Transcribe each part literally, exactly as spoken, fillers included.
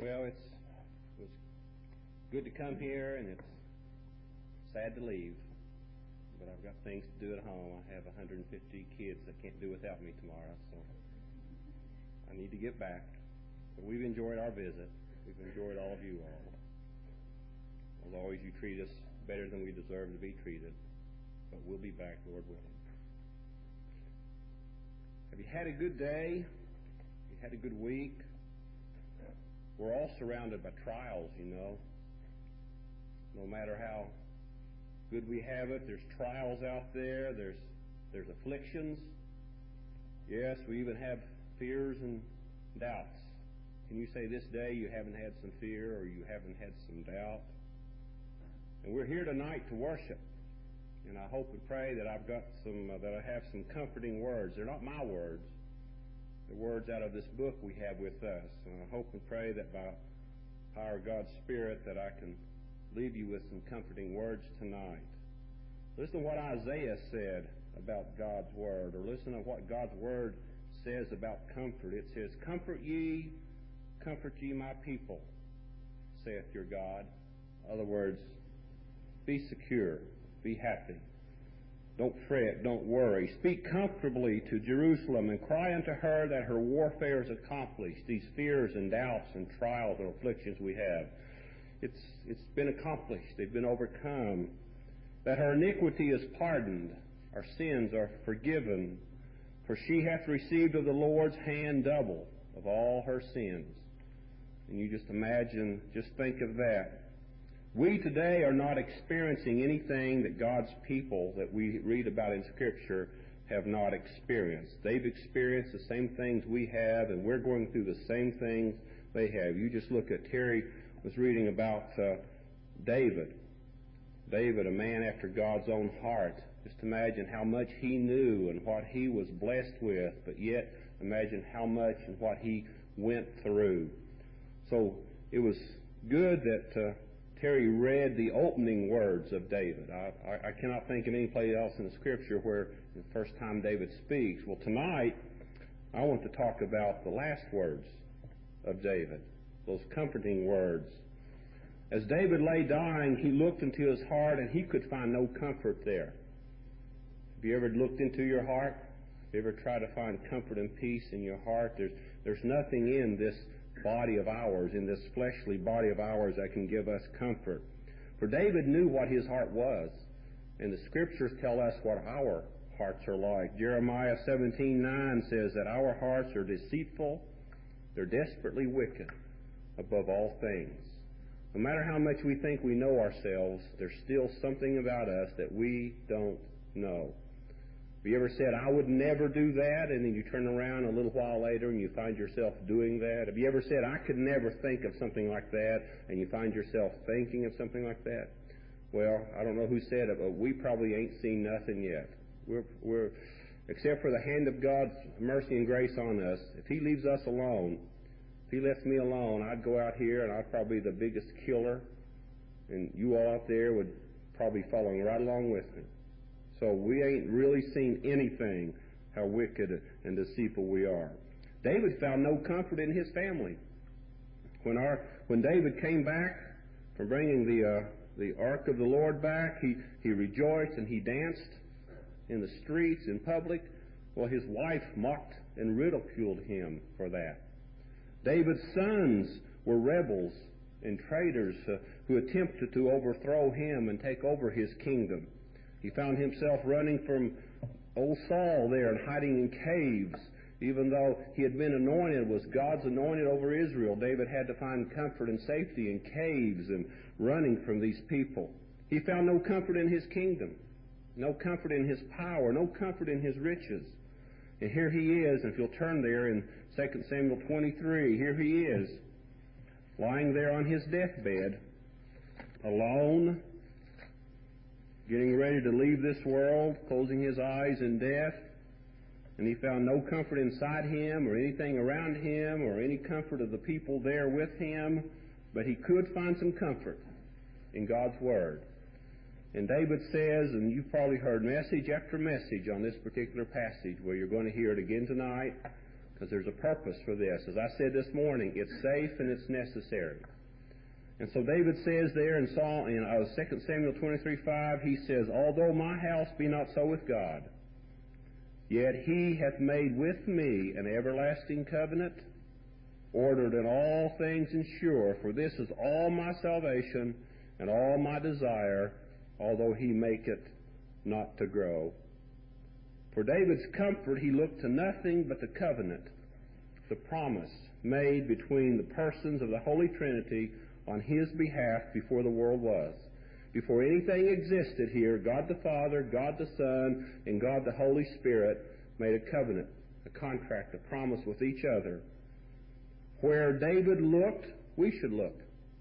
Well, it's, it was good to come here, and it's sad to leave. But I've got things to do at home. I have one hundred fifty kids that can't do without me tomorrow, so I need to get back. But we've enjoyed our visit. We've enjoyed all of you all. As always, you treat us better than we deserve to be treated. But we'll be back, Lord willing. Have you had a good day? Have you had a good week? We're all surrounded by trials, you know. No matter how good we have it, there's trials out there. There's there's afflictions. Yes, we even have fears and doubts. Can you say this day you haven't had some fear or you haven't had some doubt? And we're here tonight to worship. And I hope and pray that I've got some, uh, that I have some comforting words. They're not my words. They're words out of this book we have with us. And I hope and pray that by the power of God's Spirit that I can leave you with some comforting words tonight. Listen to what Isaiah said about God's Word, or listen to what God's Word says about comfort. It says, "Comfort ye, comfort ye my people, saith your God." In other words, be secure, be happy. Don't fret, don't worry. Speak comfortably to Jerusalem and cry unto her that her warfare is accomplished. These fears and doubts and trials and afflictions we have, it's it's been accomplished. They've been overcome. That her iniquity is pardoned, our sins are forgiven. For she hath received of the Lord's hand double of all her sins. And you just imagine, just think of that. We today are not experiencing anything that God's people that we read about in Scripture have not experienced. They've experienced the same things we have, and we're going through the same things they have. You just look at, Terry was reading about uh, David. David, a man after God's own heart. Just imagine how much he knew and what he was blessed with, but yet imagine how much and what he went through. So it was good that uh, Terry read the opening words of David. I, I, I cannot think of any place else in the Scripture where the first time David speaks. Well, tonight I want to talk about the last words of David, those comforting words. As David lay dying, he looked into his heart and he could find no comfort there. Have you ever looked into your heart? Have you ever tried to find comfort and peace in your heart? There's, there's nothing in this body of ours, in this fleshly body of ours, that can give us comfort. For David knew what his heart was, and the Scriptures tell us what our hearts are like. Jeremiah seventeen nine says that our hearts are deceitful, they're desperately wicked above all things. No matter how much we think we know ourselves, there's still something about us that we don't know. Have you ever said, "I would never do that," and then you turn around a little while later and you find yourself doing that? Have you ever said, "I could never think of something like that," and you find yourself thinking of something like that? Well, I don't know who said it, but we probably ain't seen nothing yet. We're, we're, except for the hand of God's mercy and grace on us, if He leaves us alone, if He left me alone, I'd go out here and I'd probably be the biggest killer, and you all out there would probably be following right along with me. So we ain't really seen anything how wicked and deceitful we are. David found no comfort in his family. When our when David came back from bringing the uh, the ark of the Lord back, he, he rejoiced and he danced in the streets in public. Well, his wife mocked and ridiculed him for that. David's sons were rebels and traitors uh, who attempted to overthrow him and take over his kingdom. He found himself running from old Saul there and hiding in caves. Even though he had been anointed, was God's anointed over Israel, David had to find comfort and safety in caves and running from these people. He found no comfort in his kingdom, no comfort in his power, no comfort in his riches. And here he is, and if you'll turn there in Second Samuel twenty-three, here he is, lying there on his deathbed, alone, getting ready to leave this world, closing his eyes in death. And he found no comfort inside him or anything around him or any comfort of the people there with him. But he could find some comfort in God's Word. And David says, and you've probably heard message after message on this particular passage, where you're going to hear it again tonight, because there's a purpose for this. As I said this morning, it's safe and it's necessary. And so David says there in Psalm, in uh, Second Samuel twenty-three five, he says, "Although my house be not so with God, yet he hath made with me an everlasting covenant, ordered in all things and sure, for this is all my salvation and all my desire, although he make it not to grow." For David's comfort, he looked to nothing but the covenant, the promise made between the persons of the Holy Trinity on his behalf before the world was. Before anything existed here, God the Father, God the Son, and God the Holy Spirit made a covenant, a contract, a promise with each other. Where David looked, we should look.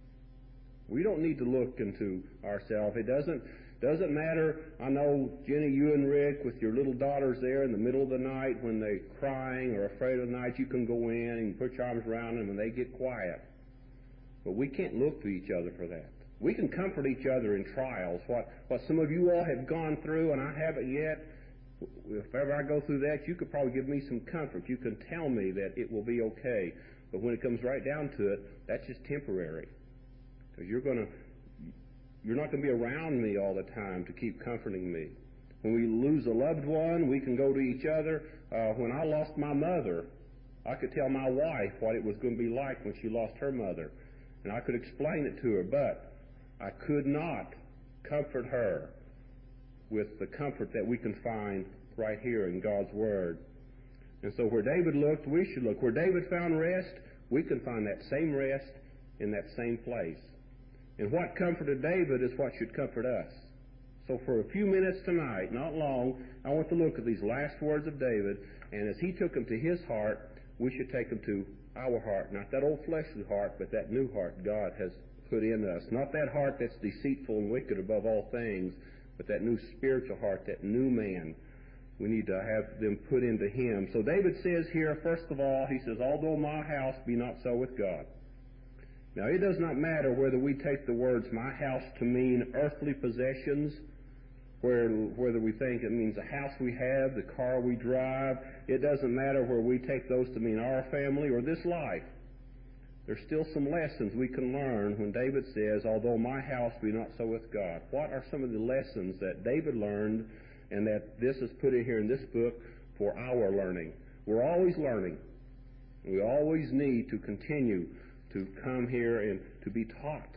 We don't need to look into ourselves. It doesn't doesn't matter. I know, Jenny, you and Rick, with your little daughters there in the middle of the night when they're crying or afraid of the night, you can go in and put your arms around them and they get quiet. But we can't look to each other for that. We can comfort each other in trials. What, what some of you all have gone through, and I haven't yet, if ever I go through that, you could probably give me some comfort. You can tell me that it will be okay. But when it comes right down to it, that's just temporary. Because you're going to, you're not going to be around me all the time to keep comforting me. When we lose a loved one, we can go to each other. Uh, when I lost my mother, I could tell my wife what it was going to be like when she lost her mother. And I could explain it to her, but I could not comfort her with the comfort that we can find right here in God's Word. And so where David looked, we should look. Where David found rest, we can find that same rest in that same place. And what comforted David is what should comfort us. So for a few minutes tonight, not long, I want to look at these last words of David, and as he took them to his heart, we should take them to our heart. Not that old fleshly heart, but that new heart God has put in us. Not that heart that's deceitful and wicked above all things, but that new spiritual heart, that new man. We need to have them put into him. So David says here, first of all, he says, "Although my house be not so with God." Now, it does not matter whether we take the words "my house" to mean earthly possessions, where, whether we think it means the house we have, the car we drive. It doesn't matter where we take those to mean our family or this life. There's still some lessons we can learn when David says, "Although my house be not so with God." What are some of the lessons that David learned and that this is put in here in this book for our learning? We're always learning. We always need to continue to come here and to be taught.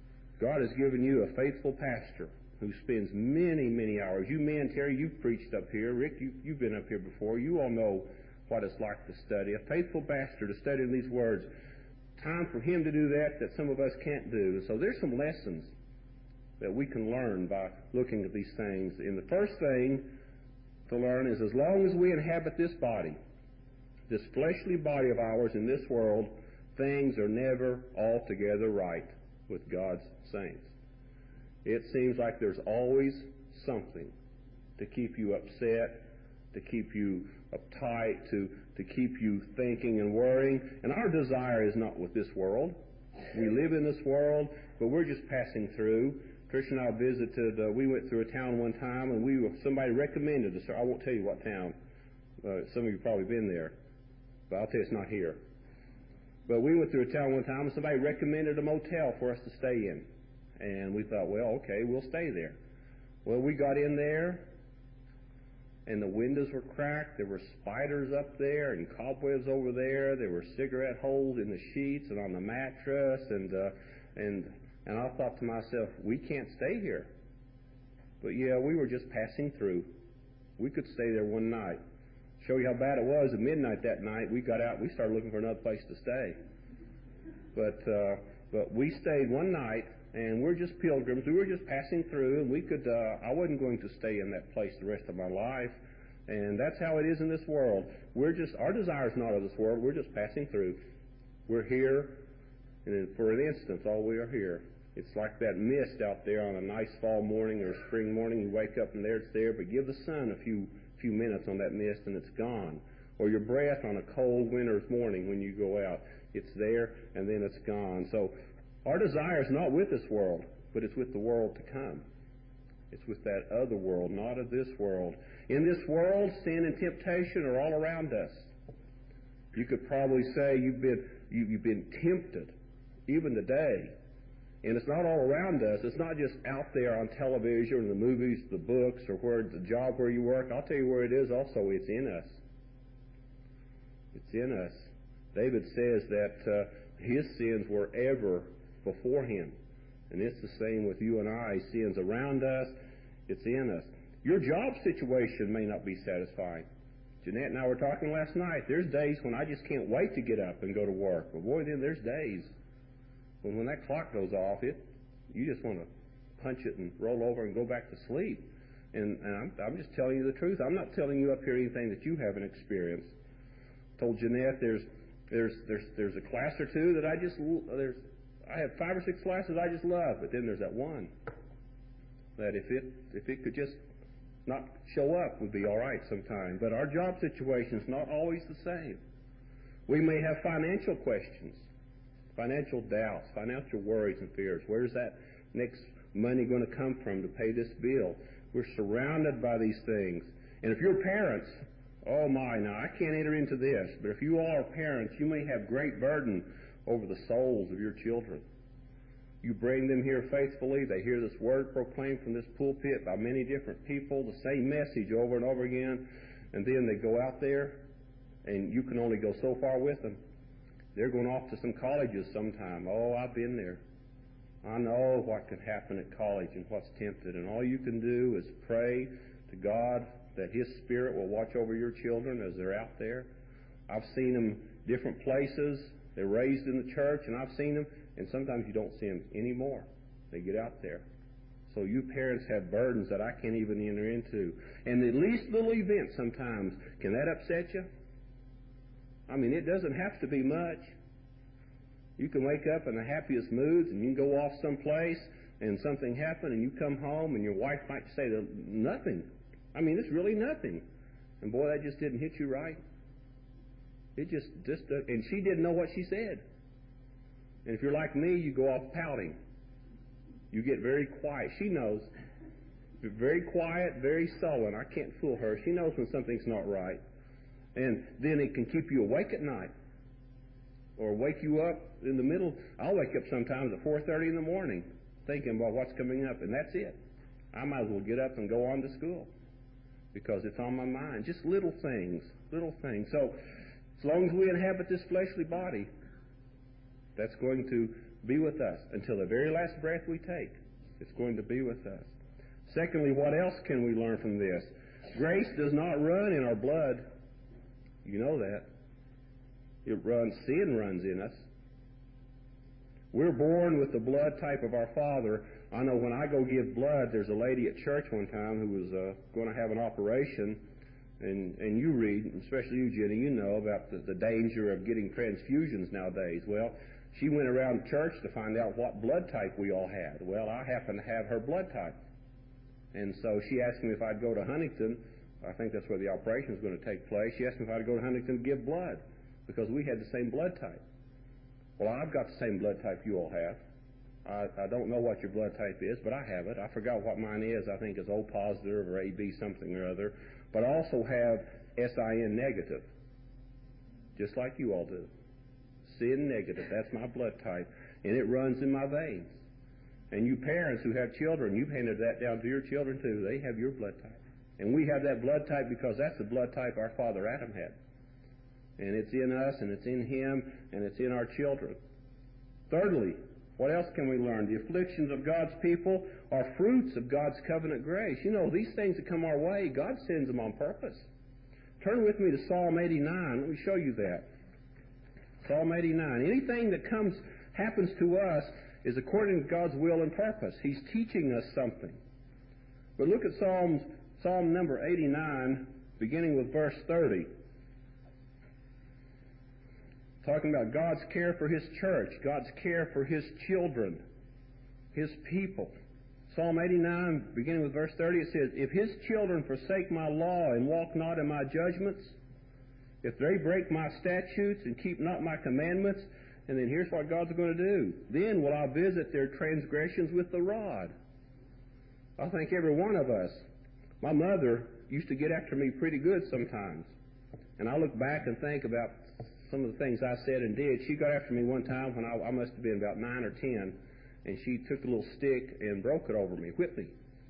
God has given you a faithful pastor who spends many, many hours. You men, Terry, you've preached up here. Rick, you, you've been up here before. You all know what it's like to study. A faithful pastor to study these words. Time for him to do that that some of us can't do. So there's some lessons that we can learn by looking at these things. And the first thing to learn is, as long as we inhabit this body, this fleshly body of ours in this world, things are never altogether right with God's saints. It seems like there's always something to keep you upset, to keep you uptight, to, to keep you thinking and worrying. And our desire is not with this world. We live in this world, but we're just passing through. Trish and I visited, uh, we went through a town one time, and we were, somebody recommended us. I won't tell you what town. Uh, some of you have probably been there, but I'll tell you it's not here. But we went through a town one time, and somebody recommended a motel for us to stay in. And we thought, well, okay, we'll stay there. Well, we got in there, and the windows were cracked. There were spiders up there and cobwebs over there. There were cigarette holes in the sheets and on the mattress. And uh, and and I thought to myself, we can't stay here. But yeah, we were just passing through. We could stay there one night. Show you how bad it was. At midnight that night, we got out. We started looking for another place to stay. But uh, but we stayed one night. And we're just pilgrims. We were just passing through, and we could, uh, I wasn't going to stay in that place the rest of my life. And that's how it is in this world. We're just, our desire is not of this world. We're just passing through. We're here, and for an instant, all we are here. It's like that mist out there on a nice fall morning or spring morning. You wake up and there it's there, but give the sun a few, few minutes on that mist and it's gone. Or your breath on a cold winter's morning when you go out. It's there, and then it's gone. So, our desire is not with this world, but it's with the world to come. It's with that other world, not of this world. In this world, sin and temptation are all around us. You could probably say you've been, you, you've been tempted, even today. And it's not all around us. It's not just out there on television or the movies, the books, or where the job where you work. I'll tell you where it is also. It's in us. It's in us. David says that uh, his sins were ever before him. And it's the same with you and I. Sin's around us. It's in us. Your job situation may not be satisfying. Jeanette and I were talking last night. There's days when I just can't wait to get up and go to work. But boy, then there's days when when that clock goes off, it you just want to punch it and roll over and go back to sleep. And, and I'm, I'm just telling you the truth. I'm not telling you up here anything that you haven't experienced. I told Jeanette there's there's there's there's a class or two that I just there's I have five or six classes I just love, but then there's that one that if it if it could just not show up would be all right sometime. But our job situation is not always the same. We may have financial questions, financial doubts, financial worries and fears. Where's that next money going to come from to pay this bill? We're surrounded by these things. And if you're parents, oh my, now I can't enter into this, but if you all are parents, you may have great burden over the souls of your children. You bring them here faithfully. They hear this word proclaimed from this pulpit by many different people, the same message over and over again, and then they go out there, and you can only go so far with them. They're going off to some colleges sometime. Oh, I've been there. I know what can happen at college and what's tempted, and all you can do is pray to God that His Spirit will watch over your children as they're out there. I've seen them different places. They're raised in the church, and I've seen them, and sometimes you don't see them anymore. They get out there. So you parents have burdens that I can't even enter into. And the least little event sometimes, can that upset you? I mean, it doesn't have to be much. You can wake up in the happiest moods, and you can go off someplace, and something happened, and you come home, and your wife might say nothing. I mean, it's really nothing. And boy, that just didn't hit you right. It just, just, uh, and she didn't know what she said. And if you're like me, you go off pouting. You get very quiet. She knows. Very quiet, very sullen. I can't fool her. She knows when something's not right. And then it can keep you awake at night. Or wake you up in the middle. I'll wake up sometimes at four thirty in the morning thinking about what's coming up, and that's it. I might as well get up and go on to school because it's on my mind. Just little things, little things. So as long as we inhabit this fleshly body, that's going to be with us until the very last breath we take. It's going to be with us. Secondly, what else can we learn from this? Grace does not run in our blood. You know that. It runs, sin runs in us. We're born with the blood type of our father. I know when I go give blood, there's a lady at church one time who was uh, going to have an operation, and, and you read, especially you, Jenny, you know about the, the danger of getting transfusions nowadays. Well, she went around church to find out what blood type we all had. Well, I happen to have her blood type. And so she asked me if I'd go to Huntington. I think that's where the operation is going to take place. She asked me if I'd go to Huntington to give blood because we had the same blood type. Well, I've got the same blood type you all have. I, I don't know what your blood type is, but I have it. I forgot what mine is. I think it's O positive or A B something or other. But I also have S I N negative, just like you all do. Sin negative, that's my blood type, and it runs in my veins. And you parents who have children, you've handed that down to your children too. They have your blood type. And we have that blood type because that's the blood type our father Adam had. And it's in us, and it's in him, and it's in our children. Thirdly, what else can we learn? The afflictions of God's people are fruits of God's covenant grace. You know, these things that come our way, God sends them on purpose. Turn with me to Psalm eighty-nine. Let me show you that. Psalm eighty-nine. Anything that comes, happens to us is according to God's will and purpose. He's teaching us something. But look at Psalms, Psalm number eighty-nine, beginning with verse thirty. Talking about God's care for His church, God's care for His children, His people. Psalm eighty-nine, beginning with verse thirty, it says, "If His children forsake my law and walk not in my judgments, if they break my statutes and keep not my commandments," and then here's what God's going to do, "then will I visit their transgressions with the rod." I think every one of us, my mother used to get after me pretty good sometimes. And I look back and think about some of the things I said and did. She got after me one time when I, I must have been about nine or ten, and she took a little stick and broke it over me, whipped me.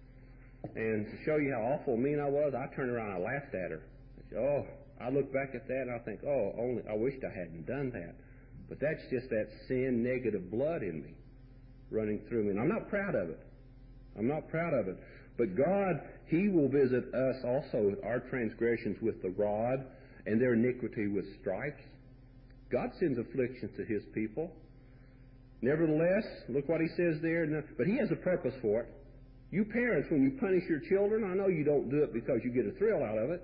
And to show you how awful mean I was, I turned around and I laughed at her. I said, oh, I look back at that and I think, oh, only I wished I hadn't done that. But that's just that sin negative blood in me running through me. And I'm not proud of it. I'm not proud of it. But God, He will visit us also with our transgressions with the rod and their iniquity with stripes. God sends afflictions to His people. Nevertheless, look what He says there. But He has a purpose for it. You parents, when you punish your children, I know you don't do it because you get a thrill out of it.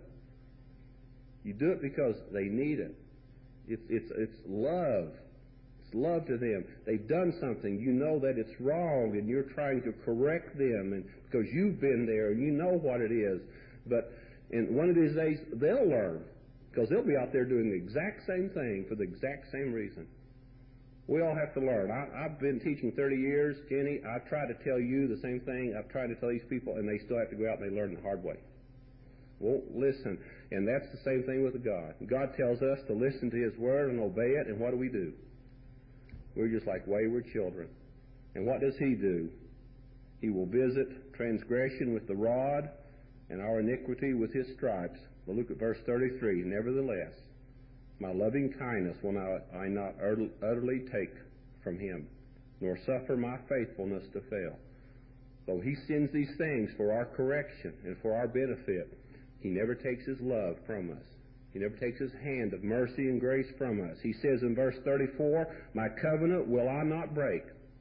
You do it because they need it. It's, it's, it's love. It's love to them. They've done something. You know that it's wrong, and you're trying to correct them, and because you've been there and you know what it is. But in one of these days, they'll learn, because they'll be out there doing the exact same thing for the exact same reason. We all have to learn. I, I've been teaching thirty years, Jenny. I've tried to tell you the same thing. I've tried to tell these people, and they still have to go out and they learn the hard way. Won't listen. And that's the same thing with God. God tells us to listen to His Word and obey it, and what do we do? We're just like wayward children. And what does He do? He will visit transgression with the rod and our iniquity with His stripes. Well, look at verse thirty-three. Nevertheless, my loving kindness will not, I not utterly take from Him, nor suffer my faithfulness to fail. Though He sends these things for our correction and for our benefit, He never takes His love from us. He never takes His hand of mercy and grace from us. He says in verse thirty-four, my covenant will I not break.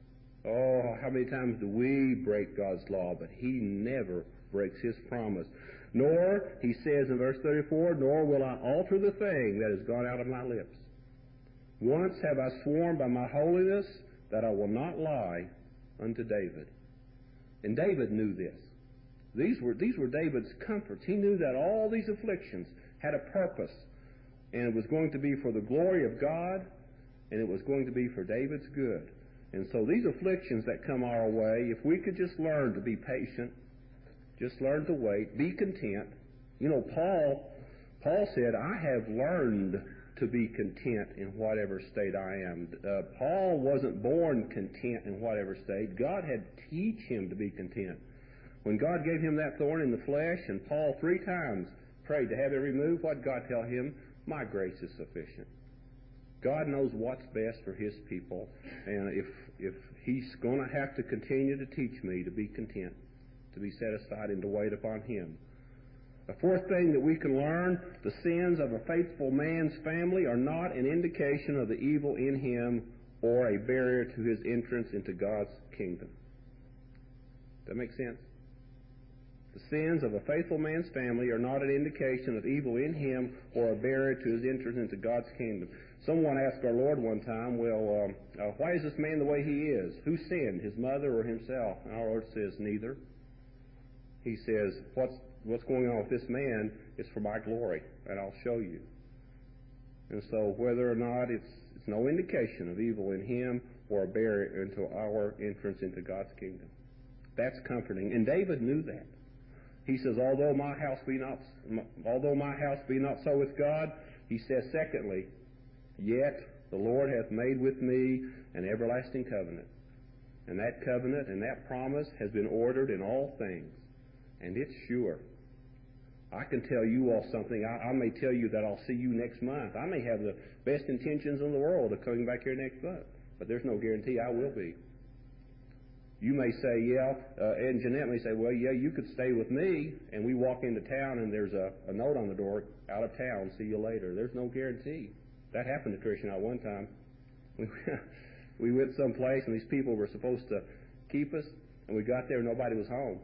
Oh, how many times do we break God's law? But He never breaks His promise. Nor, he says in verse thirty-four, nor will I alter the thing that has gone out of my lips. Once have I sworn by my holiness that I will not lie unto David. And David knew this. These were, these were David's comforts. He knew that all these afflictions had a purpose, and it was going to be for the glory of God, and it was going to be for David's good. And so these afflictions that come our way, if we could just learn to be patient, just learn to wait, be content. You know, Paul, Paul said, I have learned to be content in whatever state I am. Uh, Paul wasn't born content in whatever state. God had to teach him to be content. When God gave him that thorn in the flesh, and Paul three times prayed to have it removed, what did God tell him? My grace is sufficient. God knows what's best for His people, and if if He's going to have to continue to teach me to be content, to be set aside and to wait upon Him. The fourth thing that we can learn, the sins of a faithful man's family are not an indication of the evil in him or a barrier to his entrance into God's kingdom. Does that make sense? The sins of a faithful man's family are not an indication of evil in him or a barrier to his entrance into God's kingdom. Someone asked our Lord one time, well, um, uh, why is this man the way he is? Who sinned, his mother or himself? And our Lord says, neither. He says, what's, what's going on with this man is for my glory, and I'll show you. And so whether or not it's, it's no indication of evil in him or a barrier into our entrance into God's kingdom. That's comforting. And David knew that. He says, although my house be not, although my house be not so with God, he says, secondly, yet the Lord hath made with me an everlasting covenant. And that covenant and that promise has been ordered in all things. And it's sure. I can tell you all something. I, I may tell you that I'll see you next month. I may have the best intentions in the world of coming back here next month. But there's no guarantee I will be. You may say, yeah, uh, Ed and Jeanette may say, well, yeah, you could stay with me, and we walk into town and there's a, a note on the door, out of town, see you later. There's no guarantee. That happened to Trish and I one time. We, we went someplace and these people were supposed to keep us, and we got there and nobody was home.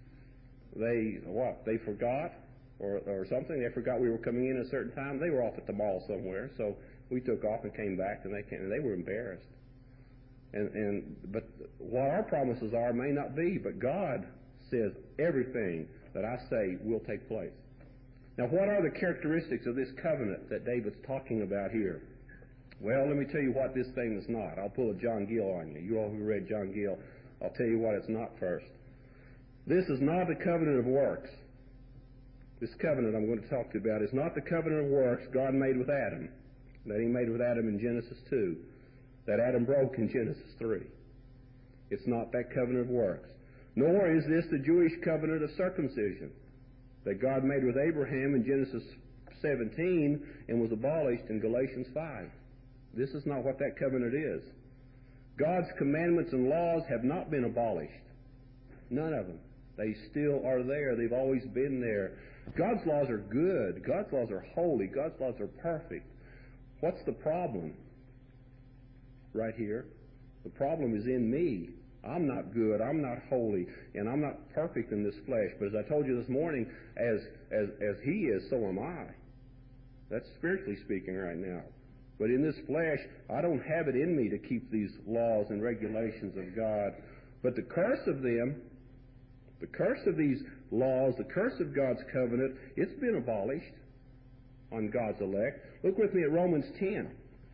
They, what, they forgot or, or something? They forgot we were coming in at a certain time. They were off at the mall somewhere, so we took off and came back, and they came, and they were embarrassed. And, and but what our promises are may not be, but God says everything that I say will take place. Now, what are the characteristics of this covenant that David's talking about here? Well, let me tell you what this thing is not. I'll pull a John Gill on you. You all who read John Gill, I'll tell you what it's not first. This is not the covenant of works. This covenant I'm going to talk to you about is not the covenant of works God made with Adam. that he made with Adam in Genesis two, that Adam broke in Genesis three. It's not that covenant of works. Nor is this the Jewish covenant of circumcision that God made with Abraham in Genesis seventeen and was abolished in Galatians five. This is not what that covenant is. God's commandments and laws have not been abolished. None of them. They still are there. They've always been there. God's laws are good. God's laws are holy. God's laws are perfect. What's the problem? Right here. The problem is in me. I'm not good, I'm not holy, and I'm not perfect in this flesh. But as I told you this morning, as as as He is, so am I. That's spiritually speaking right now. But in this flesh, I don't have it in me to keep these laws and regulations of God. But the curse of them, the curse of these laws, the curse of God's covenant, it's been abolished on God's elect. Look with me at Romans ten.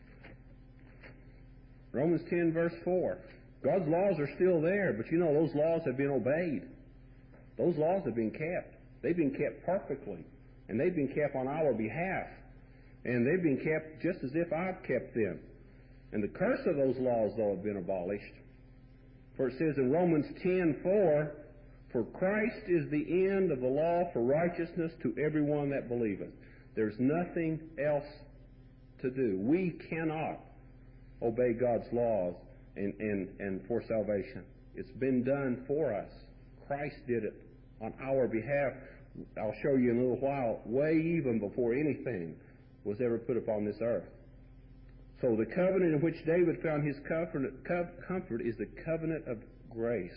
Romans ten, verse four. God's laws are still there, but you know, those laws have been obeyed. Those laws have been kept. They've been kept perfectly. And they've been kept on our behalf. And they've been kept just as if I've kept them. And the curse of those laws, though, have been abolished. For it says in Romans ten, four, for Christ is the end of the law for righteousness to everyone that believeth. There's nothing else to do. We cannot obey God's laws and, and, and for salvation. It's been done for us. Christ did it on our behalf. I'll show you in a little while, way even before anything was ever put upon this earth. So the covenant in which David found his comfort, comfort is the covenant of grace.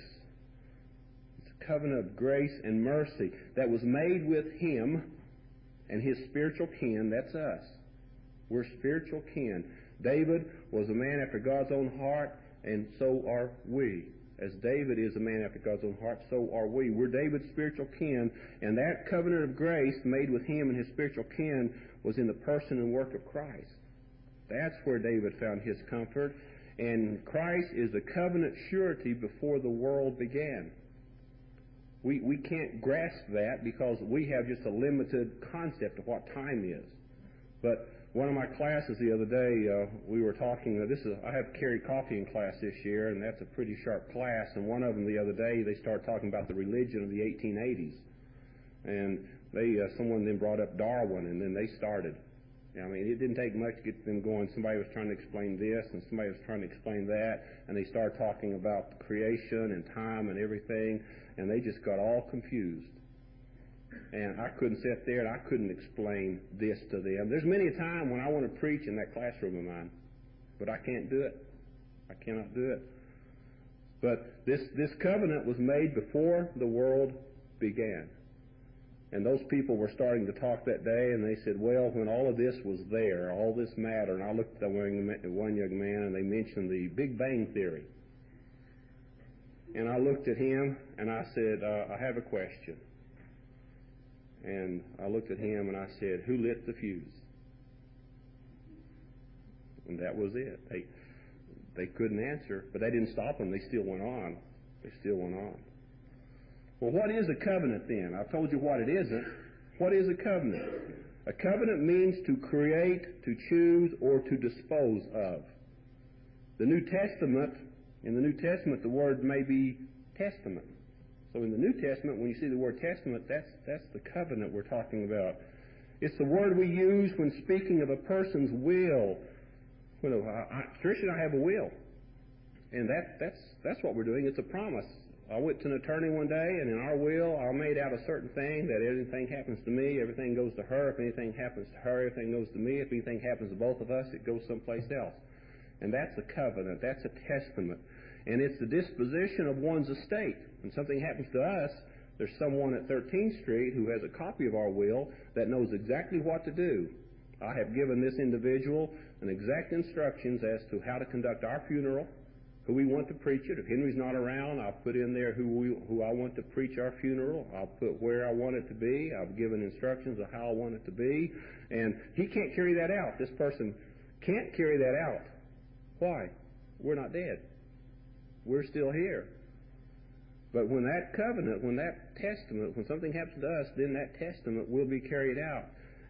It's a covenant of grace and mercy that was made with him and his spiritual kin. That's us. We're spiritual kin. David was a man after God's own heart, and so are we. As David is a man after God's own heart, so are we. We're David's spiritual kin, and that covenant of grace made with him and his spiritual kin was in the person and work of Christ. That's where David found his comfort, and Christ is the covenant surety before the world began. We, we can't grasp that because we have just a limited concept of what time is. But one of my classes the other day, uh, we were talking, uh, this is, I have Carrie Coffey in class this year, and that's a pretty sharp class, and one of them the other day, they started talking about the religion of the eighteen eighties. And they, uh, someone then brought up Darwin, and then they started. I mean, it didn't take much to get them going. Somebody was trying to explain this, and somebody was trying to explain that, and they started talking about creation and time and everything, and they just got all confused. And I couldn't sit there and I couldn't explain this to them. There's many a time when I want to preach in that classroom of mine, but I can't do it. I cannot do it. But this, this covenant was made before the world began. And those people were starting to talk that day, and they said, well, when all of this was there, all this matter, and I looked at one young man, and they mentioned the Big Bang Theory. And I looked at him, and I said, uh, I have a question. And I looked at him and I said, who lit the fuse? And that was it. They they couldn't answer, but they didn't stop them. They still went on. They still went on. Well, what is a covenant then? I've told you what it isn't. What is a covenant? A covenant means to create, to choose, or to dispose of. The New Testament, in the New Testament, the word may be testament. So in the New Testament, when you see the word testament, that's that's the covenant we're talking about. It's the word we use when speaking of a person's will. Well, I, I, Tricia and I have a will, and that that's that's what we're doing. It's a promise. I went to an attorney one day, and in our will, I made out a certain thing that anything happens to me, everything goes to her. If anything happens to her, everything goes to me. If anything happens to both of us, it goes someplace else. And that's a covenant. That's a testament. And it's the disposition of one's estate. When something happens to us, there's someone at thirteenth Street who has a copy of our will that knows exactly what to do. I have given this individual an exact instructions as to how to conduct our funeral, who we want to preach it. If Henry's not around, I'll put in there who we, who I want to preach our funeral. I'll put where I want it to be. I've given instructions of how I want it to be. And he can't carry that out. This person can't carry that out. Why? We're not dead. We're still here. But when that covenant, when that testament, when something happens to us, then that testament will be carried out.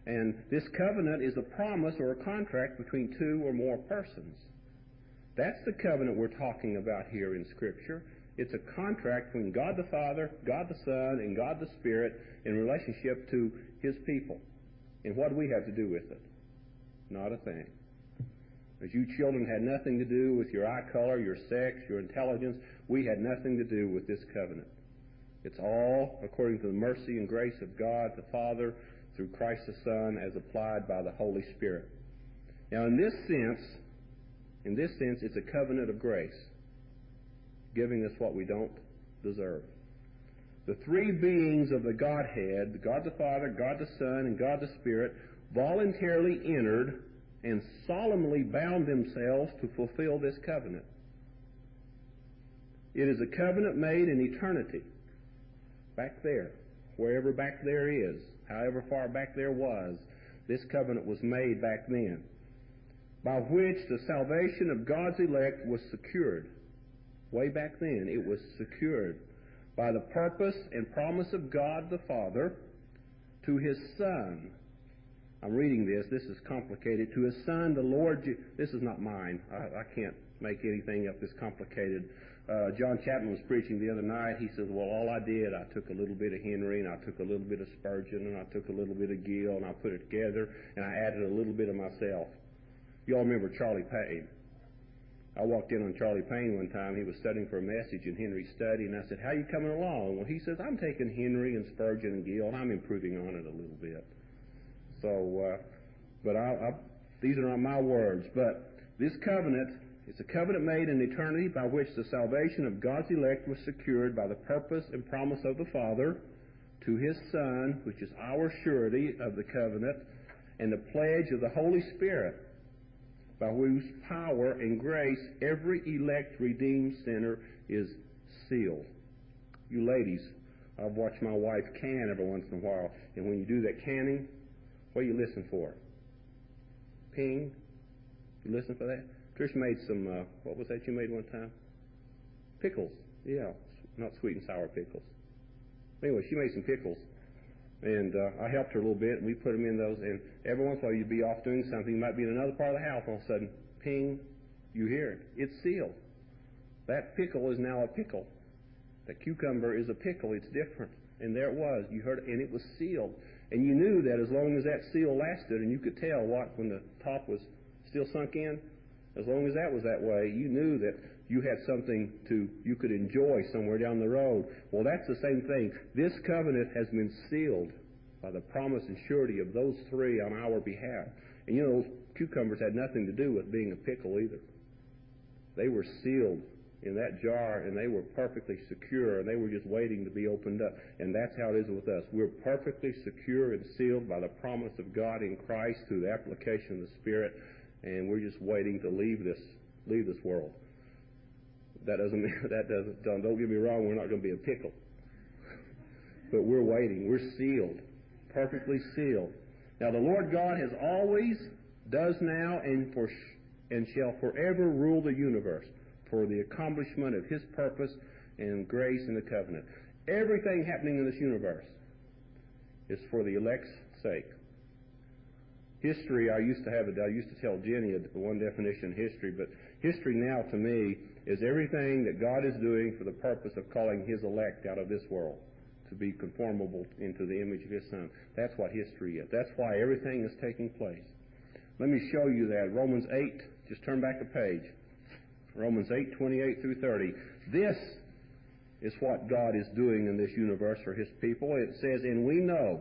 And this covenant is a promise or a contract between two or more persons. That's the covenant we're talking about here in Scripture. It's a contract between God the Father, God the Son, and God the Spirit in relationship to His people. And what do we have to do with it? Not a thing. As you children had nothing to do with your eye color, your sex, your intelligence, we had nothing to do with this covenant. It's all according to the mercy and grace of God the Father through Christ the Son as applied by the Holy Spirit. Now in this sense, in this sense, it's a covenant of grace, giving us what we don't deserve. The three beings of the Godhead, God the Father, God the Son, and God the Spirit, voluntarily entered and solemnly bound themselves to fulfill this covenant. It is a covenant made in eternity, back there, wherever back there is, however far back there was, this covenant was made back then, by which the salvation of God's elect was secured. Way back then, it was secured by the purpose and promise of God the Father to His Son. I'm reading this. This is complicated. To His Son, the Lord... Je- this is not mine. I, I can't make anything up this complicated. Uh, John Chapman was preaching the other night. He says, well, all I did, I took a little bit of Henry, and I took a little bit of Spurgeon, and I took a little bit of Gill, and I put it together, and I added a little bit of myself. You all remember Charlie Payne. I walked in on Charlie Payne one time. He was studying for a message in Henry's study, and I said, how are you coming along? Well, he says, I'm taking Henry and Spurgeon and Gill, and I'm improving on it a little bit. So, uh, but I, I, these are not my words, but this covenant, it's a covenant made in eternity by which the salvation of God's elect was secured by the purpose and promise of the Father to His Son, which is our surety of the covenant, and the pledge of the Holy Spirit, by whose power and grace every elect redeemed sinner is sealed. You ladies, I've watched my wife can every once in a while, and when you do that canning, what do you listen for? Ping? You listen for that? Trish made some, uh, what was that you made one time? Pickles. Yeah, not sweet and sour pickles. Anyway, she made some pickles. And uh, I helped her a little bit, and we put them in those. And every once in a while, you'd be off doing something. You might be in another part of the house. All of a sudden, ping, you hear it. It's sealed. That pickle is now a pickle. That cucumber is a pickle. It's different. And there it was. You heard it, and it was sealed. And you knew that as long as that seal lasted, and you could tell what when the top was still sunk in, as long as that was that way, you knew that you had something to you could enjoy somewhere down the road. Well, that's the same thing. This covenant has been sealed by the promise and surety of those three on our behalf. And you know, those cucumbers had nothing to do with being a pickle either. They were sealed in that jar, and they were perfectly secure, and they were just waiting to be opened up. And that's how it is with us. We're perfectly secure and sealed by the promise of God in Christ through the application of the Spirit, and we're just waiting to leave this leave this world. That doesn't mean, that doesn't, don't, don't get me wrong, we're not going to be a pickle. But we're waiting. We're sealed. Perfectly sealed. Now the Lord God has always, does now, and for and shall forever rule the universe for the accomplishment of His purpose and grace in the covenant. Everything happening in this universe is for the elect's sake. History, I used to have it, I used to tell Jenny the one definition of history, but history now to me is everything that God is doing for the purpose of calling His elect out of this world to be conformable into the image of His Son. That's what history is. That's why everything is taking place. Let me show you that. Romans eight, just turn back a page. Romans eight, twenty-eight through thirty. This is what God is doing in this universe for His people. It says, and we know,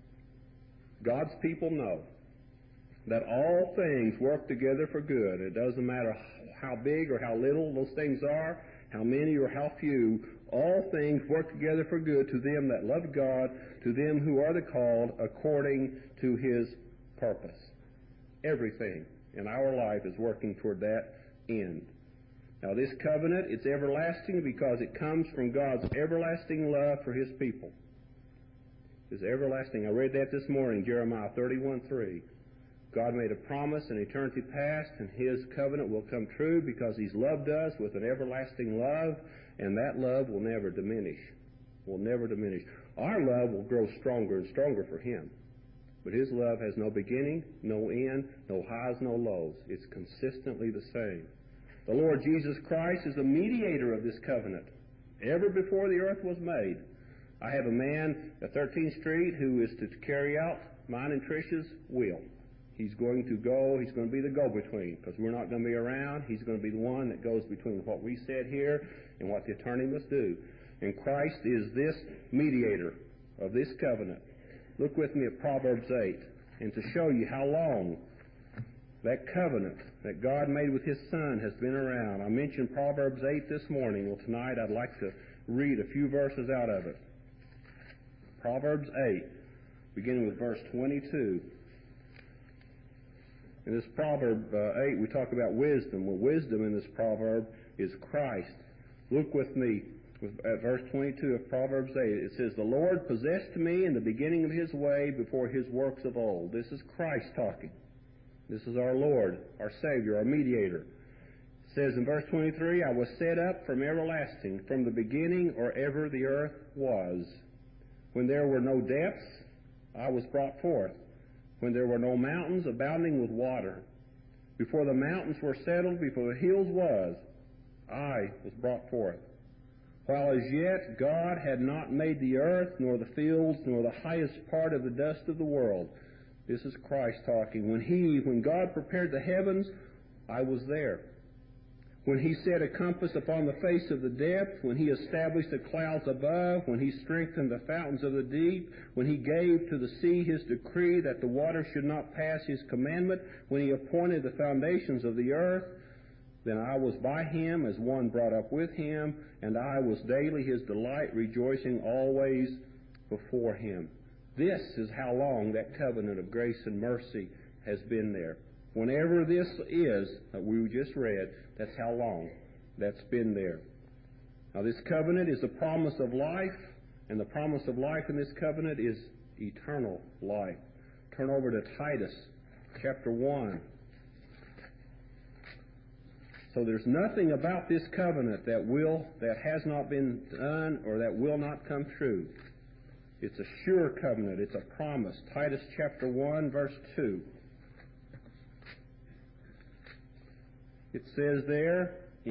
God's people know, that all things work together for good. It doesn't matter how big or how little those things are, how many or how few, all things work together for good to them that love God, to them who are the called according to His purpose. Everything in our life is working toward that end. Now this covenant, it's everlasting because it comes from God's everlasting love for His people. It's everlasting. I read that this morning, Jeremiah thirty-one three. God made a promise in eternity past, and His covenant will come true because He's loved us with an everlasting love, and that love will never diminish. Will never diminish. Our love will grow stronger and stronger for Him. But His love has no beginning, no end, no highs, no lows. It's consistently the same. The Lord Jesus Christ is the mediator of this covenant. Ever before the earth was made, I have a man at thirteenth Street who is to carry out mine and Trish's will. He's going to go, he's going to be the go-between, because we're not going to be around. He's going to be the one that goes between what we said here and what the attorney must do. And Christ is this mediator of this covenant. Look with me at Proverbs eight, and to show you how long that covenant that God made with His Son has been around. I mentioned Proverbs eight this morning. Well, tonight I'd like to read a few verses out of it. Proverbs eight, beginning with verse twenty-two. In this Proverb uh, eight, we talk about wisdom. Well, wisdom in this proverb is Christ. Look with me at verse twenty-two of Proverbs eight. It says, "The Lord possessed me in the beginning of His way before His works of old." This is Christ talking. This is our Lord, our Savior, our mediator. It says in verse twenty-three, "I was set up from everlasting, from the beginning or ever the earth was. When there were no depths, I was brought forth. When there were no mountains abounding with water. Before the mountains were settled, before the hills was, I was brought forth. While as yet God had not made the earth, nor the fields, nor the highest part of the dust of the world." This is Christ talking. When He, when God prepared the heavens, I was there. When He set a compass upon the face of the depth, when He established the clouds above, when He strengthened the fountains of the deep, when He gave to the sea His decree that the water should not pass His commandment, when He appointed the foundations of the earth, then I was by Him as one brought up with Him, and I was daily His delight, rejoicing always before Him. This is how long that covenant of grace and mercy has been there. Whenever this is that we just read, that's how long that's been there. Now this covenant is the promise of life, and the promise of life in this covenant is eternal life. Turn over to Titus chapter one. So there's nothing about this covenant that will, that has not been done or that will not come true. It's a sure covenant. It's a promise. Titus chapter one, verse two. It says there,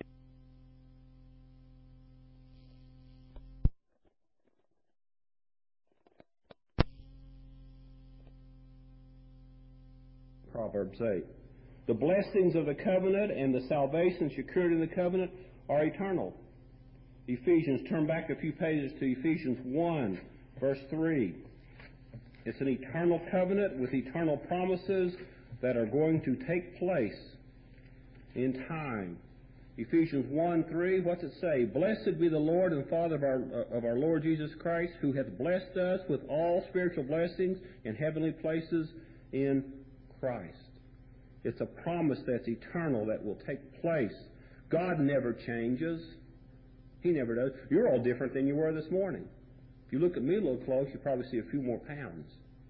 Proverbs eight. The blessings of the covenant and the salvation secured in the covenant are eternal. Ephesians, turn back a few pages to Ephesians one, verse three. It's an eternal covenant with eternal promises that are going to take place in time. Ephesians one three, what's it say? "Blessed be the Lord and Father of our, of our Lord Jesus Christ, who hath blessed us with all spiritual blessings in heavenly places in Christ." It's a promise that's eternal, that will take place. God never changes. He never does. You're all different than you were this morning. If you look at me a little close, you probably see a few more pounds.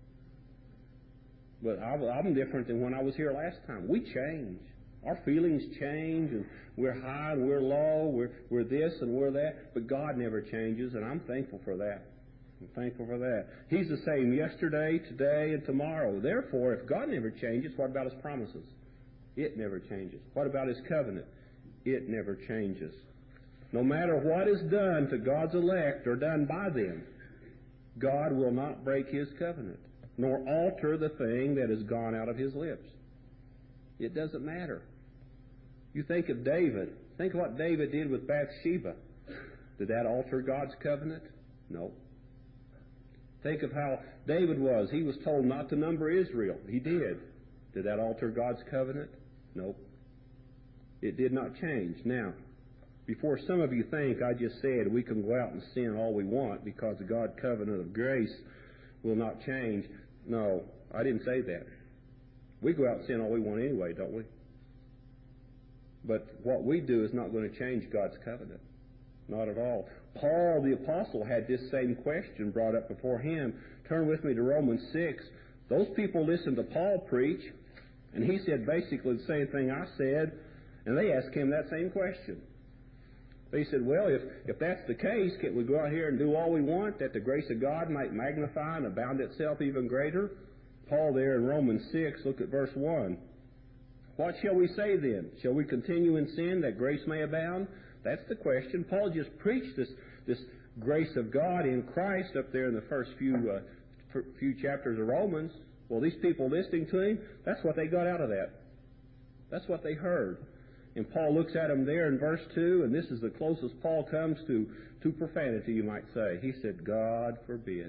But I'm different than when I was here last time. We change. Our feelings change, and we're high and we're low, we're, we're this and we're that. But God never changes, and I'm thankful for that. I'm thankful for that. He's the same yesterday, today, and tomorrow. Therefore, if God never changes, what about His promises? It never changes. What about His covenant? It never changes. No matter what is done to God's elect or done by them, God will not break His covenant, nor alter the thing that has gone out of His lips. It doesn't matter. You think of David. Think of what David did with Bathsheba. Did that alter God's covenant? No. Think of how David was. He was told not to number Israel. He did. Did that alter God's covenant? Nope. It did not change. Now, before some of you think I just said we can go out and sin all we want because the God covenant of grace will not change. No, I didn't say that. We go out and sin all we want anyway, don't we? But what we do is not going to change God's covenant. Not at all. Paul the Apostle had this same question brought up before him. Turn with me to Romans six. Those people listened to Paul preach, and he said basically the same thing I said, and they asked him that same question. They said, well, if, if that's the case, can't we go out here and do all we want that the grace of God might magnify and abound itself even greater? Paul there in Romans six, look at verse one. What shall we say then? Shall we continue in sin that grace may abound? That's the question. Paul just preached this, this grace of God in Christ up there in the first few, uh, few chapters of Romans. Well, these people listening to him, that's what they got out of that. That's what they heard. And Paul looks at them there in verse two, and this is the closest Paul comes to, to profanity, you might say. He said, God forbid.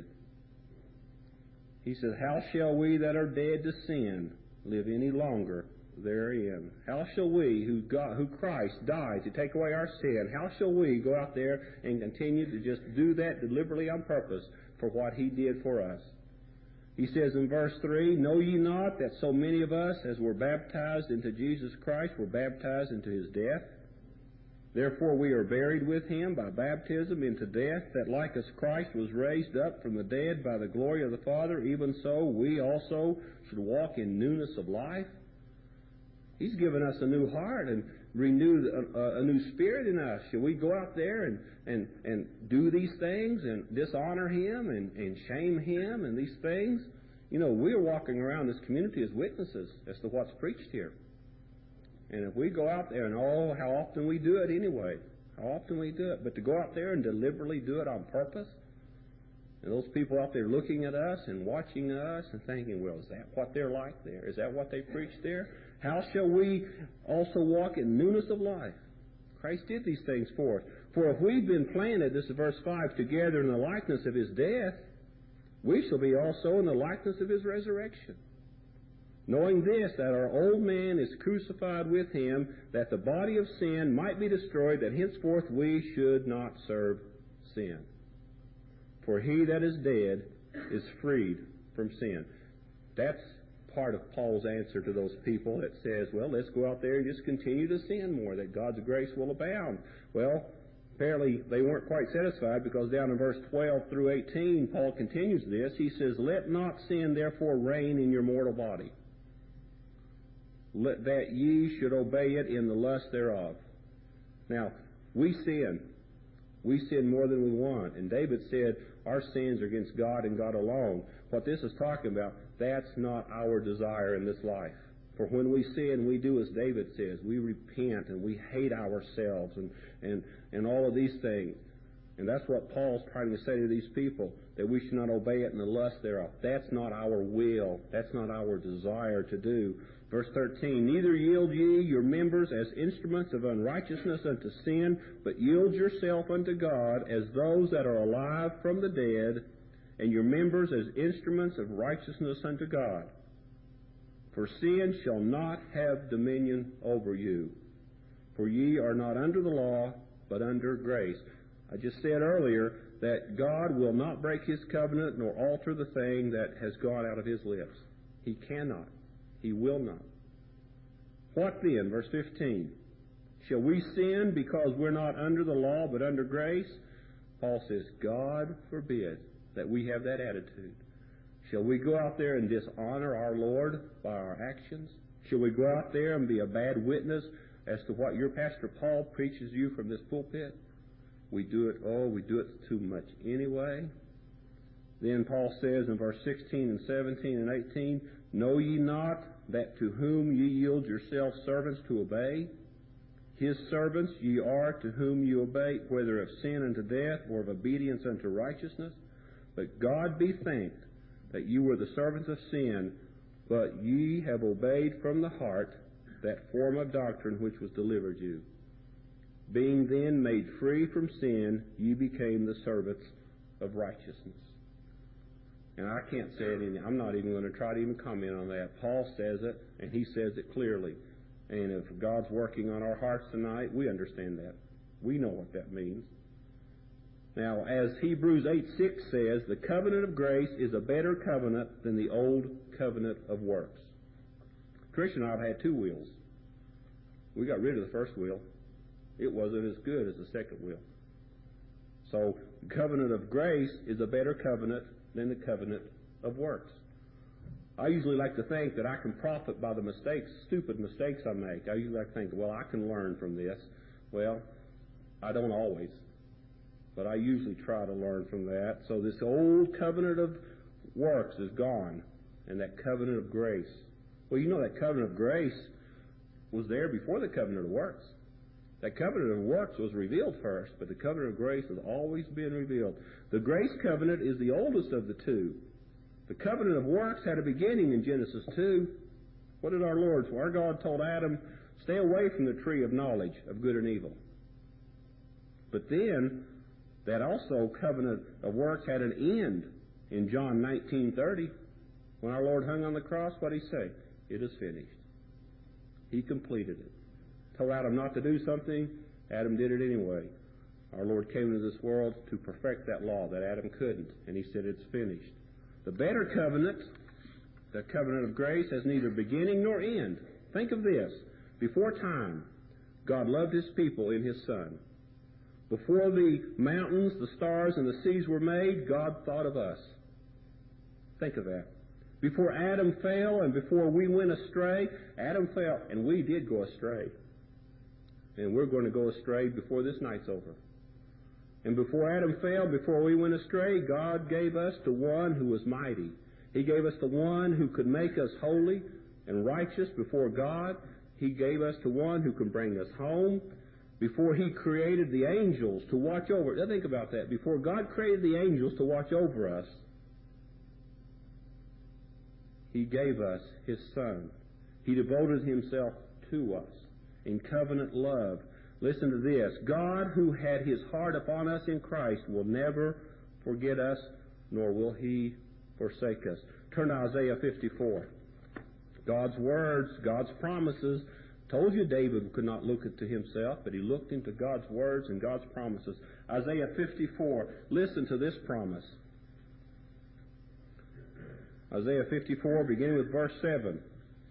He says, how shall we that are dead to sin live any longer therein? How shall we, who God, who Christ died to take away our sin, how shall we go out there and continue to just do that deliberately on purpose for what He did for us? He says in verse three, know ye not that so many of us as were baptized into Jesus Christ were baptized into His death? Therefore we are buried with Him by baptism into death, that like as Christ was raised up from the dead by the glory of the Father, even so we also should walk in newness of life. He's given us a new heart and renewed a, a new spirit in us. Shall we go out there and, and, and do these things and dishonor Him and, and shame Him and these things? You know, we're walking around this community as witnesses as to what's preached here. And if we go out there, and oh, how often we do it anyway. How often we do it. But to go out there and deliberately do it on purpose, and those people out there looking at us and watching us and thinking, well, is that what they're like there? Is that what they preach there? How shall we also walk in newness of life? Christ did these things for us. For if we've been planted, this is verse five, together in the likeness of His death, we shall be also in the likeness of His resurrection. Knowing this, that our old man is crucified with Him, that the body of sin might be destroyed, that henceforth we should not serve sin. For he that is dead is freed from sin. That's part of Paul's answer to those people that says, well, let's go out there and just continue to sin more, that God's grace will abound. Well, apparently they weren't quite satisfied, because down in verse twelve through eighteen, Paul continues this. He says, let not sin therefore reign in your mortal body, Let, that ye should obey it in the lust thereof. Now, we sin. We sin more than we want. And David said our sins are against God and God alone. What this is talking about, that's not our desire in this life. For when we sin, we do as David says. We repent and we hate ourselves and, and, and all of these things. And that's what Paul's trying to say to these people, that we should not obey it in the lust thereof. That's not our will. That's not our desire to do. Verse thirteen, neither yield ye your members as instruments of unrighteousness unto sin, but yield yourself unto God as those that are alive from the dead, and your members as instruments of righteousness unto God. For sin shall not have dominion over you. For ye are not under the law, but under grace. I just said earlier that God will not break His covenant nor alter the thing that has gone out of His lips. He cannot. He will not. What then? Verse fifteen. Shall we sin because we're not under the law but under grace? Paul says, God forbid that we have that attitude. Shall we go out there and dishonor our Lord by our actions? Shall we go out there and be a bad witness as to what your Pastor Paul preaches you from this pulpit? We do it, oh, we do it too much anyway. Then Paul says in verse sixteen and seventeen and eighteen, know ye not that to whom ye yield yourselves servants to obey? His servants ye are to whom ye obey, whether of sin unto death or of obedience unto righteousness. But God be thanked that you were the servants of sin, but ye have obeyed from the heart that form of doctrine which was delivered you. Being then made free from sin, ye became the servants of righteousness. And I can't say it any, I'm not even going to try to even comment on that. Paul says it, and he says it clearly. And if God's working on our hearts tonight, we understand that. We know what that means. Now, as Hebrews eight six says, the covenant of grace is a better covenant than the old covenant of works. Trish and I have had two wills. We got rid of the first will. It wasn't as good as the second will. So, the covenant of grace is a better covenant than the covenant of works. I usually like to think that I can profit by the mistakes, stupid mistakes I make. I usually like to think, well, I can learn from this. Well, I don't always. But I usually try to learn from that. So this old covenant of works is gone. and that covenant of grace. Well, you know that covenant of grace was there before the covenant of works. That covenant of works was revealed first, but the covenant of grace has always been revealed. The grace covenant is the oldest of the two. The covenant of works had a beginning in Genesis two. What did our Lord, our God told Adam, stay away from the tree of knowledge of good and evil. But then, that also covenant of works had an end in John nineteen thirty. When our Lord hung on the cross, what did he say? It is finished. He completed it. Told Adam not to do something, Adam did it anyway. Our Lord came into this world to perfect that law that Adam couldn't, and he said it's finished. The better covenant, the covenant of grace, has neither beginning nor end. Think of this. Before time, God loved His people in His Son. Before the mountains, the stars, and the seas were made, God thought of us. Think of that. Before Adam fell and before we went astray, Adam fell and we did go astray. And we're going to go astray before this night's over. And before Adam fell, before we went astray, God gave us the one who was mighty. He gave us the one who could make us holy and righteous before God. He gave us the one who can bring us home. Before He created the angels to watch over us. Now think about that. Before God created the angels to watch over us, He gave us His Son. He devoted Himself to us in covenant love. Listen to this. God, who had His heart upon us in Christ, will never forget us, nor will He forsake us. Turn to Isaiah fifty-four. God's words, God's promises. Told you David could not look into himself, but he looked into God's words and God's promises. Isaiah fifty-four. Listen to this promise. Isaiah fifty-four, beginning with verse seven.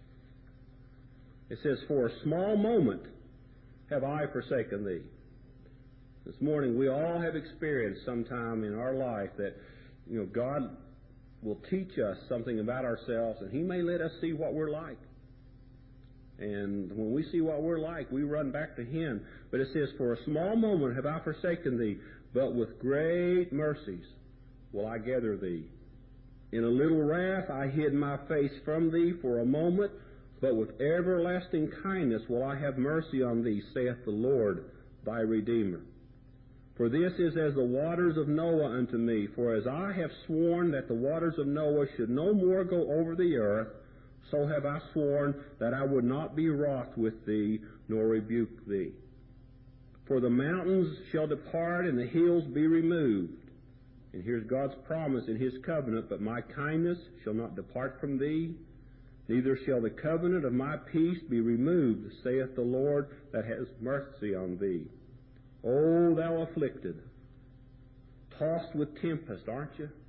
It says, "For a small moment have I forsaken thee." This morning we all have experienced sometime in our life that, you know, God will teach us something about ourselves, and He may let us see what we're like. And when we see what we're like, we run back to Him. But it says, "For a small moment have I forsaken thee, but with great mercies will I gather thee. In a little wrath I hid my face from thee for a moment, but with everlasting kindness will I have mercy on thee, saith the Lord, thy Redeemer. For this is as the waters of Noah unto me. For as I have sworn that the waters of Noah should no more go over the earth, so have I sworn that I would not be wroth with thee, nor rebuke thee. For the mountains shall depart, and the hills be removed." And here's God's promise in His covenant, "But my kindness shall not depart from thee, neither shall the covenant of my peace be removed, saith the Lord that has mercy on thee. O thou afflicted, tossed with tempest, aren't you?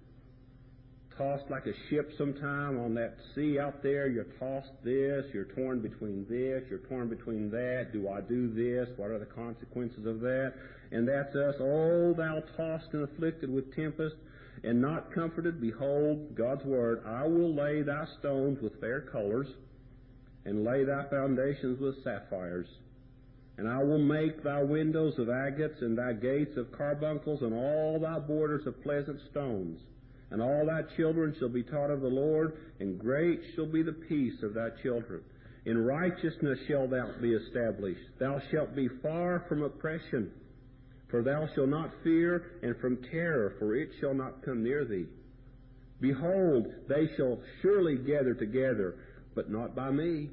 Tossed like a ship sometime on that sea out there. You're tossed this, you're torn between this, you're torn between that. Do I do this? What are the consequences of that? And that's us. Oh, thou tossed and afflicted with tempest, and not comforted. Behold, God's word, I will lay thy stones with fair colors, and lay thy foundations with sapphires. And I will make thy windows of agates, and thy gates of carbuncles, and all thy borders of pleasant stones. And all thy children shall be taught of the Lord, and great shall be the peace of thy children. In righteousness shalt thou be established. Thou shalt be far from oppression, for thou shalt not fear, and from terror, for it shall not come near thee. Behold, they shall surely gather together, but not by me."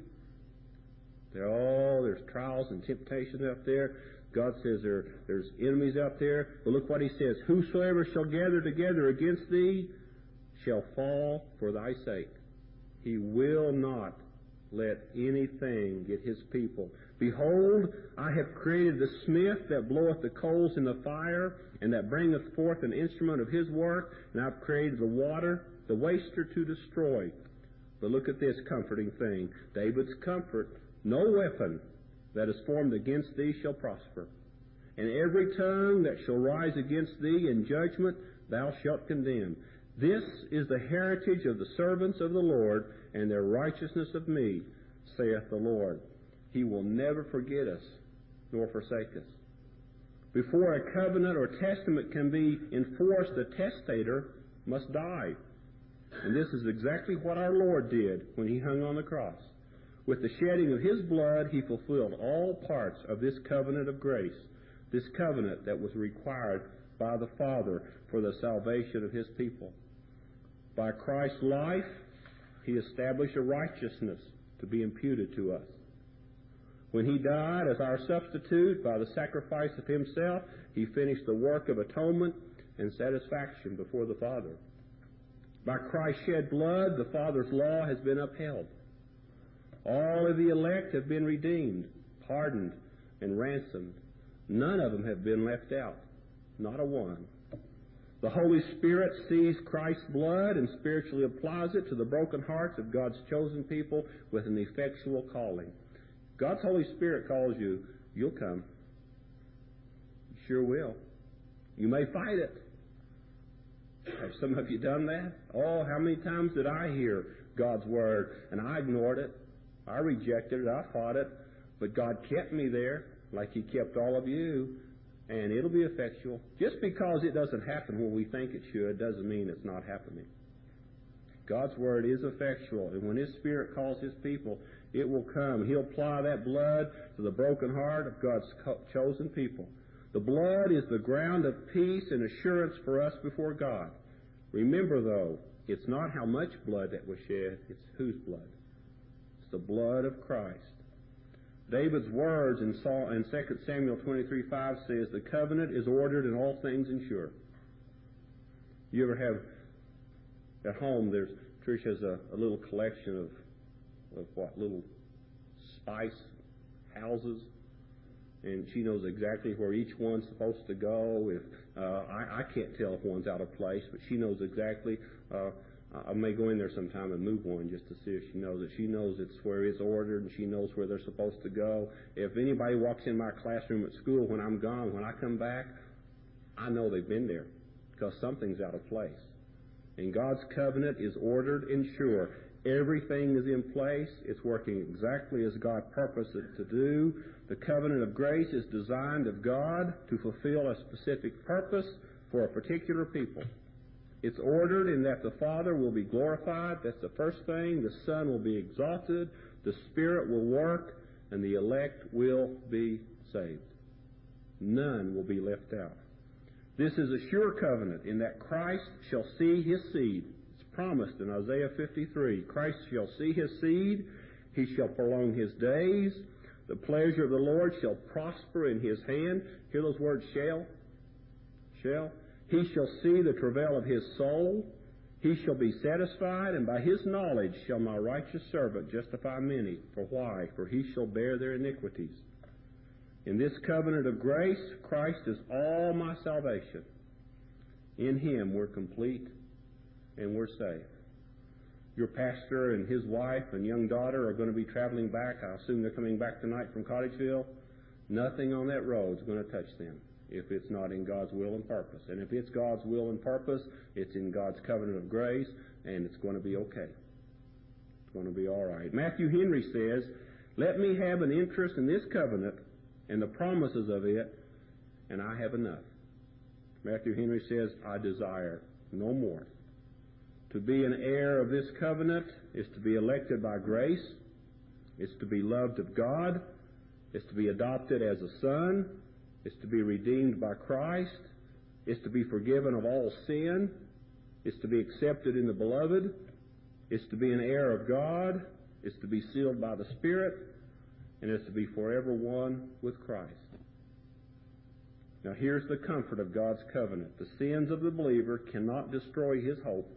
There, oh, there's trials and temptations out there. God says there, there's enemies out there. But look what He says. "Whosoever shall gather together against thee shall fall for thy sake. He will not let anything get His people. Behold, I have created the smith that bloweth the coals in the fire, and that bringeth forth an instrument of his work. And I've created the water, the waster to destroy." But look at this comforting thing. David's comfort. "No weapon that is formed against thee shall prosper. And every tongue that shall rise against thee in judgment thou shalt condemn. This is the heritage of the servants of the Lord, and their righteousness of me, saith the Lord." He will never forget us, nor forsake us. Before a covenant or testament can be enforced, the testator must die. And this is exactly what our Lord did when He hung on the cross. With the shedding of His blood, He fulfilled all parts of this covenant of grace, this covenant that was required by the Father for the salvation of His people. By Christ's life, He established a righteousness to be imputed to us. When He died as our substitute by the sacrifice of Himself, He finished the work of atonement and satisfaction before the Father. By Christ's shed blood, the Father's law has been upheld. All of the elect have been redeemed, pardoned, and ransomed. None of them have been left out. Not a one. The Holy Spirit sees Christ's blood and spiritually applies it to the broken hearts of God's chosen people with an effectual calling. God's Holy Spirit calls you, you'll come. You sure will. You may fight it. Have some of you done that? Oh, how many times did I hear God's Word and I ignored it? I rejected it. I fought it. But God kept me there like He kept all of you. And it'll be effectual. Just because it doesn't happen when we think it should doesn't mean it's not happening. God's Word is effectual. And when His Spirit calls His people, it will come. He'll apply that blood to the broken heart of God's chosen people. The blood is the ground of peace and assurance for us before God. Remember, though, it's not how much blood that was shed, it's whose blood. It's the blood of Christ. David's words in Second Samuel twenty-three five says, the covenant is ordered and all things ensure. You ever have, at home, there's, Trish has a, a little collection of, of what, little spice houses. And she knows exactly where each one's supposed to go. If uh, I, I can't tell if one's out of place, but she knows exactly. Uh, I may go in there sometime and move one just to see if she knows it. She knows it's where it's ordered, and she knows where they're supposed to go. If anybody walks in my classroom at school when I'm gone, when I come back, I know they've been there because something's out of place. And God's covenant is ordered and sure. Everything is in place. It's working exactly as God purposed it to do. The covenant of grace is designed of God to fulfill a specific purpose for a particular people. It's ordered in that the Father will be glorified. That's the first thing. The Son will be exalted. The Spirit will work. And the elect will be saved. None will be left out. This is a sure covenant in that Christ shall see His seed. It's promised in Isaiah fifty-three. Christ shall see His seed. He shall prolong His days. The pleasure of the Lord shall prosper in His hand. Hear those words, shall? Shall. He shall see the travail of His soul. He shall be satisfied, and by His knowledge shall my righteous servant justify many. For why? For he shall bear their iniquities. In this covenant of grace, Christ is all my salvation. In Him we're complete and we're safe. Your pastor and his wife and young daughter are going to be traveling back. I assume they're coming back tonight from Cottageville. Nothing on that road is going to touch them if it's not in God's will and purpose. And if it's God's will and purpose, it's in God's covenant of grace, and it's going to be okay. It's going to be all right. Matthew Henry says, let me have an interest in this covenant and the promises of it, and I have enough. Matthew Henry says, I desire no more. To be an heir of this covenant is to be elected by grace. It's to be loved of God. It's to be adopted as a son. It's to be redeemed by Christ. It's to be forgiven of all sin. It's to be accepted in the beloved. It's to be an heir of God. It's to be sealed by the Spirit. And it's to be forever one with Christ. Now here's the comfort of God's covenant. The sins of the believer cannot destroy his hope.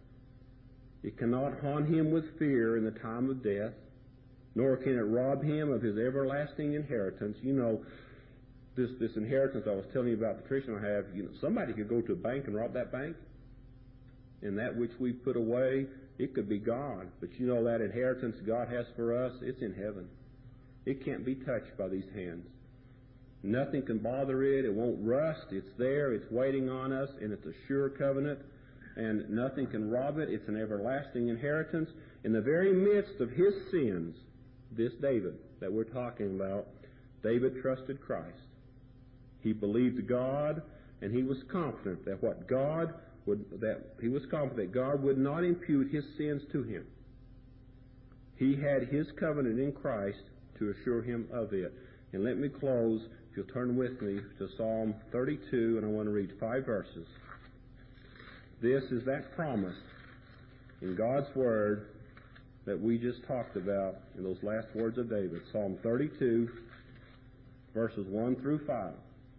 It cannot haunt him with fear in the time of death, nor can it rob him of his everlasting inheritance. You know, this this inheritance I was telling you about, Patricia and I have, you know, somebody could go to a bank and rob that bank, and that which we put away, it could be gone. But you know that inheritance God has for us, it's in heaven. It can't be touched by these hands. Nothing can bother it. It won't rust. It's there. It's waiting on us, and it's a sure covenant. And nothing can rob it. It's an everlasting inheritance. In the very midst of his sins, this David that we're talking about, David trusted Christ. He believed God, and he was confident that what God would, that he was confident that God would not impute his sins to him. He had his covenant in Christ to assure him of it. And let me close, if you'll turn with me, to Psalm thirty-two, and I want to read five verses. This is that promise in God's Word that we just talked about in those last words of David. Psalm thirty-two, verses one through five.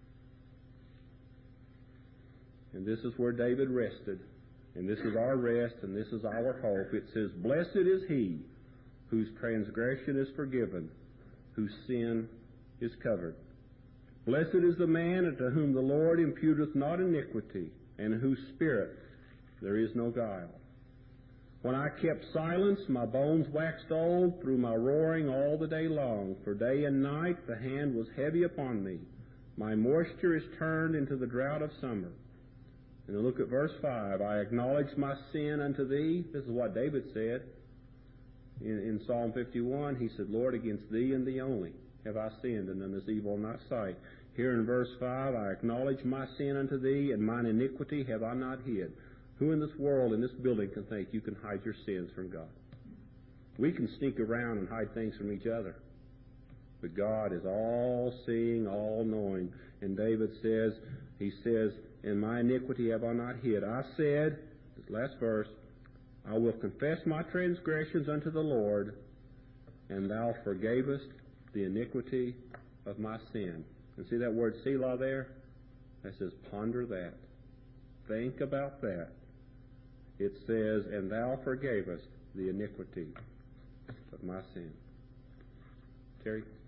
And this is where David rested, and this is our rest, and this is our hope. It says, "Blessed is he whose transgression is forgiven, whose sin is covered. Blessed is the man unto whom the Lord imputeth not iniquity, and in whose spirit there is no guile. When I kept silence, my bones waxed old through my roaring all the day long. For day and night the hand was heavy upon me. My moisture is turned into the drought of summer." And then look at verse five. "I acknowledge my sin unto thee." This is what David said. In, in Psalm fifty-one, he said, "Lord, against thee and thee only have I sinned, and done this evil in thy sight." Here in verse five, "I acknowledge my sin unto thee, and mine iniquity have I not hid." Who in this world, in this building, can think you can hide your sins from God? We can sneak around and hide things from each other. But God is all-seeing, all-knowing. And David says, he says, "And my iniquity have I not hid. I said," this last verse, "I will confess my transgressions unto the Lord, and thou forgavest the iniquity of my sin." And see that word Selah there? That says, ponder that. Think about that. It says, "And thou forgavest the iniquity of my sin." Terry?